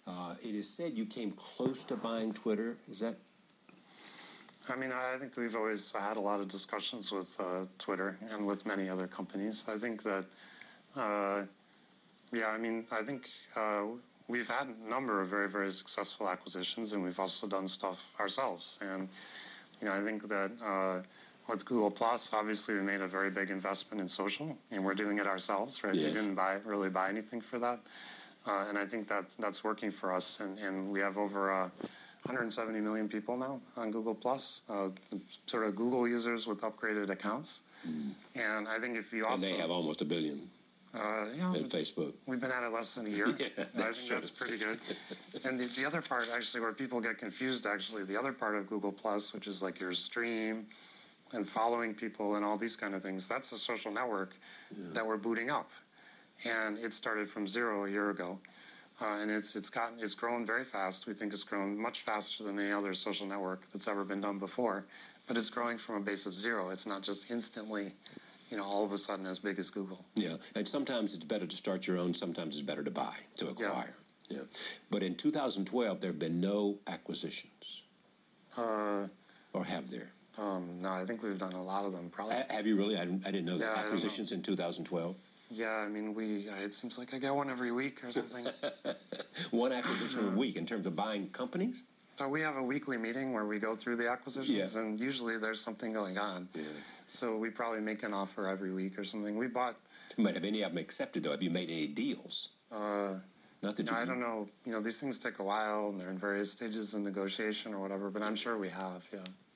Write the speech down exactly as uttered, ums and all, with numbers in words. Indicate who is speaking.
Speaker 1: Uh, it is said you came close to buying Twitter. Is that?
Speaker 2: I mean, I think we've always had a lot of discussions with uh, Twitter and with many other companies. I think that, uh, yeah, I mean, I think uh, we've had a number of very, very successful acquisitions, and we've also done stuff ourselves. And, you know, I think that uh, with Google Plus, obviously we made a very big investment in social, and we're doing it ourselves, right?
Speaker 1: Yes.
Speaker 2: We didn't buy really buy anything for that. Uh, and I think that that's working for us. And, and we have over uh, one hundred seventy million people now on Google Plus, uh, sort of Google users with upgraded accounts. Mm. And I think if you also...
Speaker 1: And they have almost a billion.
Speaker 2: Uh, you know,
Speaker 1: in Facebook.
Speaker 2: We've been at it less than a year.
Speaker 1: Yeah,
Speaker 2: I think that's pretty good. And the, the other part, actually, where people get confused, actually, the other part of Google Plus, which is like your stream and following people and all these kind of things, that's a social network yeah. that we're booting up. And it started from zero a year ago. Uh, and it's it's gotten it's grown very fast. We think it's grown much faster than any other social network that's ever been done before. But it's growing from a base of zero. It's not just instantly, you know, all of a sudden as big as Google.
Speaker 1: Yeah, and sometimes it's better to start your own. Sometimes it's better to buy, to acquire. Yeah. yeah. But in two thousand twelve, there have been no acquisitions.
Speaker 2: Uh,
Speaker 1: or have there?
Speaker 2: Um, no, I think we've done a lot of them. Probably.
Speaker 1: A- have you really? I didn't, I didn't know
Speaker 2: yeah,
Speaker 1: that. Acquisitions in two thousand twelve?
Speaker 2: Yeah, I mean, we. Uh, it seems like I get one every week or something.
Speaker 1: One acquisition a week in terms of buying companies?
Speaker 2: So we have a weekly meeting where we go through the acquisitions,
Speaker 1: yeah.
Speaker 2: and usually there's something going on.
Speaker 1: Yeah.
Speaker 2: So we probably make an offer every week or something. We bought...
Speaker 1: But have any of them accepted, though? Have you made any deals?
Speaker 2: Uh,
Speaker 1: Not that
Speaker 2: no,
Speaker 1: you...
Speaker 2: I don't know. You know, these things take a while, and they're in various stages of negotiation or whatever, but I'm sure we have, yeah.